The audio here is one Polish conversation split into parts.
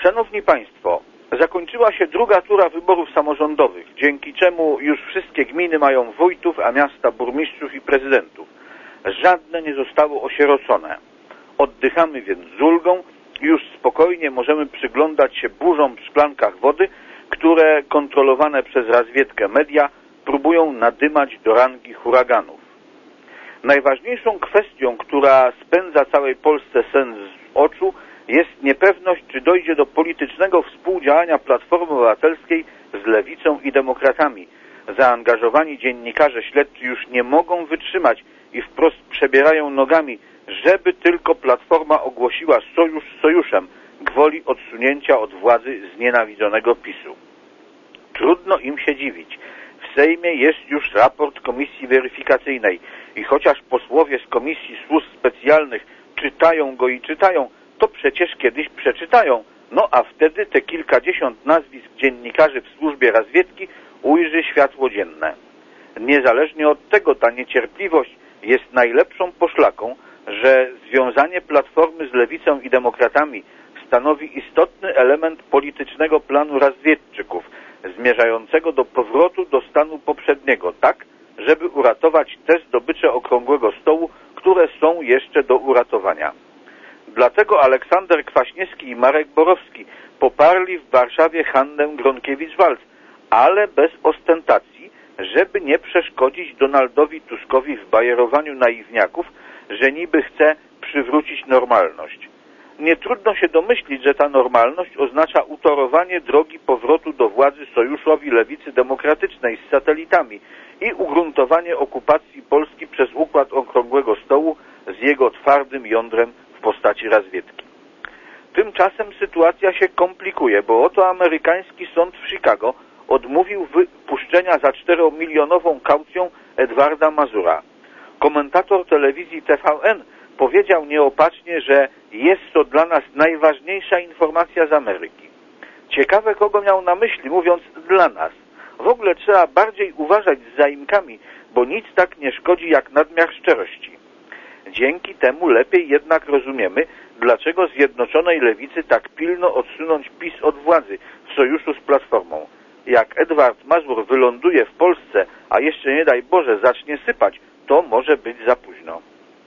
Szanowni Państwo, zakończyła się druga tura wyborów samorządowych, dzięki czemu już wszystkie gminy mają wójtów, a miasta burmistrzów i prezydentów. Żadne nie zostało osierocone. Oddychamy więc z ulgą i już spokojnie możemy przyglądać się burzom w szklankach wody, które kontrolowane przez razwiedkę media próbują nadymać do rangi huraganów. Najważniejszą kwestią, która spędza całej Polsce sen z oczu, jest niepewność, czy dojdzie do politycznego współdziałania Platformy Obywatelskiej z Lewicą i Demokratami. Zaangażowani dziennikarze śledczy już nie mogą wytrzymać i wprost przebierają nogami, żeby tylko Platforma ogłosiła sojusz z sojuszem, gwoli odsunięcia od władzy znienawidzonego PiS-u. Trudno im się dziwić. W Sejmie jest już raport Komisji Weryfikacyjnej i chociaż posłowie z Komisji Służb Specjalnych czytają go i czytają, to przecież kiedyś przeczytają. No a wtedy te kilkadziesiąt nazwisk dziennikarzy w służbie razwiedki ujrzy światło dzienne. Niezależnie od tego ta niecierpliwość jest najlepszą poszlaką, że związanie Platformy z Lewicą i Demokratami stanowi istotny element politycznego planu razwiedczyków, zmierzającego do powrotu do stanu poprzedniego, tak, żeby uratować te zdobycze Okrągłego Stołu, które są jeszcze do uratowania. Dlatego Aleksander Kwaśniewski i Marek Borowski poparli w Warszawie Hannę Gronkiewicz-Waltz, ale bez ostentacji, żeby nie przeszkodzić Donaldowi Tuskowi w bajerowaniu naiwniaków, że niby chce przywrócić normalność. Nie trudno się domyślić, że ta normalność oznacza utorowanie drogi powrotu do władzy Sojuszowi Lewicy Demokratycznej z satelitami i ugruntowanie okupacji Polski przez układ Okrągłego Stołu z jego twardym jądrem w postaci razwiedki. Tymczasem sytuacja się komplikuje, bo oto amerykański sąd w Chicago odmówił wypuszczenia za 4-milionową kaucją Edwarda Mazura. Komentator telewizji TVN powiedział nieopatrznie, że jest to dla nas najważniejsza informacja z Ameryki. Ciekawe, kogo miał na myśli, mówiąc dla nas. W ogóle trzeba bardziej uważać z zaimkami, bo nic tak nie szkodzi jak nadmiar szczerości. Dzięki temu lepiej jednak rozumiemy, dlaczego Zjednoczonej Lewicy tak pilno odsunąć PiS od władzy w sojuszu z Platformą. Jak Edward Mazur wyląduje w Polsce, a jeszcze nie daj Boże zacznie sypać, to może być za późno.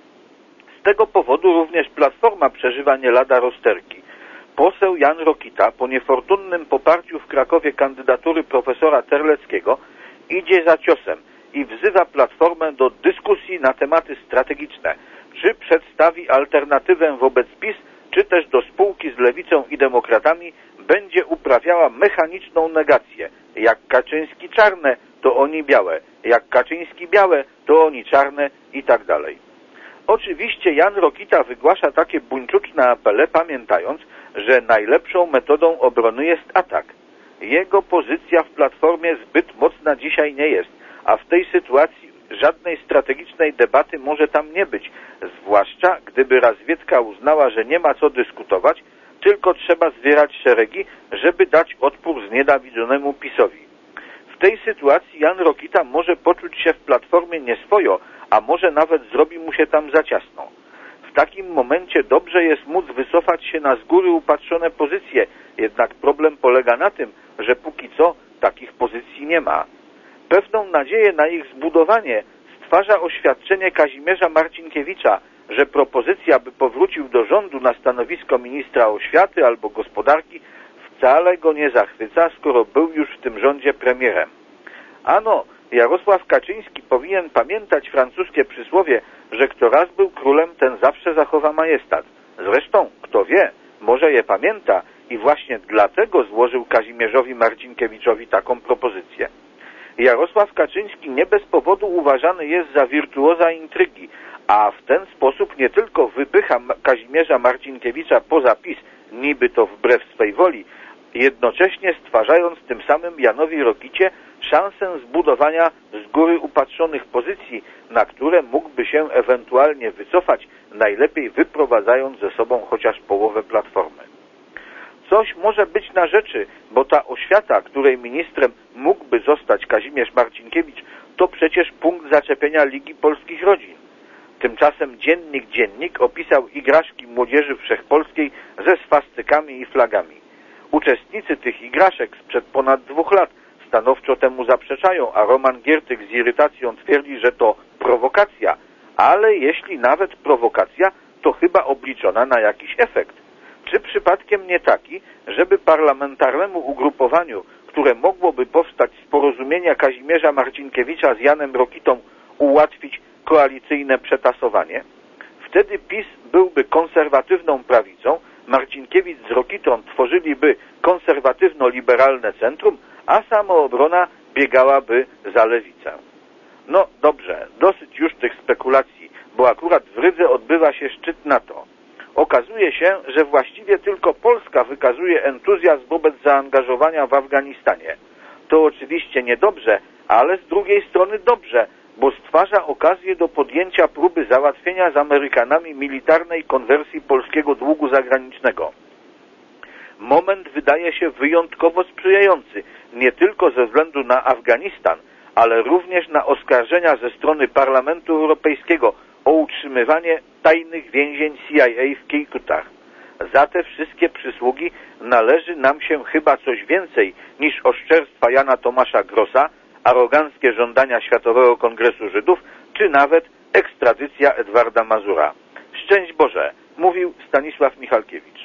Z tego powodu również Platforma przeżywa nie lada rozterki. Poseł Jan Rokita po niefortunnym poparciu w Krakowie kandydatury profesora Terleckiego idzie za ciosem i wzywa Platformę do dyskusji na tematy strategiczne. Czy przedstawi alternatywę wobec PiS, czy też do spółki z Lewicą i Demokratami będzie uprawiała mechaniczną negację. Jak Kaczyński czarne, to oni białe. Jak Kaczyński białe, to oni czarne i tak dalej. Oczywiście Jan Rokita wygłasza takie buńczuczne apele, pamiętając, że najlepszą metodą obrony jest atak. Jego pozycja w Platformie zbyt mocna dzisiaj nie jest, a w tej sytuacji żadnej strategicznej debaty może tam nie być, zwłaszcza gdyby razwiedka uznała, że nie ma co dyskutować, tylko trzeba zwierać szeregi, żeby dać odpór znienawidzonemu PiS-owi. W tej sytuacji Jan Rokita może poczuć się w Platformie nieswojo, a może nawet zrobi mu się tam za ciasno. W takim momencie dobrze jest móc wycofać się na z góry upatrzone pozycje, jednak problem polega na tym, że póki co takich pozycji nie ma. Pewną nadzieję na ich zbudowanie stwarza oświadczenie Kazimierza Marcinkiewicza, że propozycja, by powrócił do rządu na stanowisko ministra oświaty albo gospodarki, wcale go nie zachwyca, skoro był już w tym rządzie premierem. Ano, Jarosław Kaczyński powinien pamiętać francuskie przysłowie, że kto raz był królem, ten zawsze zachowa majestat. Zresztą, kto wie, może je pamięta i właśnie dlatego złożył Kazimierzowi Marcinkiewiczowi taką propozycję. Jarosław Kaczyński nie bez powodu uważany jest za wirtuoza intrygi, a w ten sposób nie tylko wypycha Kazimierza Marcinkiewicza poza PiS, niby to wbrew swej woli, jednocześnie stwarzając tym samym Janowi Rokicie szansę zbudowania z góry upatrzonych pozycji, na które mógłby się ewentualnie wycofać, najlepiej wyprowadzając ze sobą chociaż połowę Platformy. Coś może być na rzeczy, bo ta oświata, której ministrem mógłby zostać Kazimierz Marcinkiewicz, to przecież punkt zaczepienia Ligi Polskich Rodzin. Tymczasem Dziennik opisał igraszki młodzieży wszechpolskiej ze swastykami i flagami. Uczestnicy tych igraszek sprzed ponad 2 lat stanowczo temu zaprzeczają, a Roman Giertych z irytacją twierdzi, że to prowokacja, ale jeśli nawet prowokacja, to chyba obliczona na jakiś efekt. Czy przypadkiem nie taki, żeby parlamentarnemu ugrupowaniu, które mogłoby powstać z porozumienia Kazimierza Marcinkiewicza z Janem Rokitą, ułatwić koalicyjne przetasowanie? Wtedy PiS byłby konserwatywną prawicą, Marcinkiewicz z Rokitą tworzyliby konserwatywno-liberalne centrum, a Samoobrona biegałaby za lewicę. No dobrze, dosyć już tych spekulacji, bo akurat w Rydze odbywa się szczyt NATO. Okazuje się, że właściwie tylko Polska wykazuje entuzjazm wobec zaangażowania w Afganistanie. To oczywiście niedobrze, ale z drugiej strony dobrze, bo stwarza okazję do podjęcia próby załatwienia z Amerykanami militarnej konwersji polskiego długu zagranicznego. Moment wydaje się wyjątkowo sprzyjający, nie tylko ze względu na Afganistan, ale również na oskarżenia ze strony Parlamentu Europejskiego o utrzymywanie tajnych więzień CIA w Kiekutach. Za te wszystkie przysługi należy nam się chyba coś więcej niż oszczerstwa Jana Tomasza Grossa, aroganckie żądania Światowego Kongresu Żydów, czy nawet ekstradycja Edwarda Mazura. Szczęść Boże, mówił Stanisław Michalkiewicz.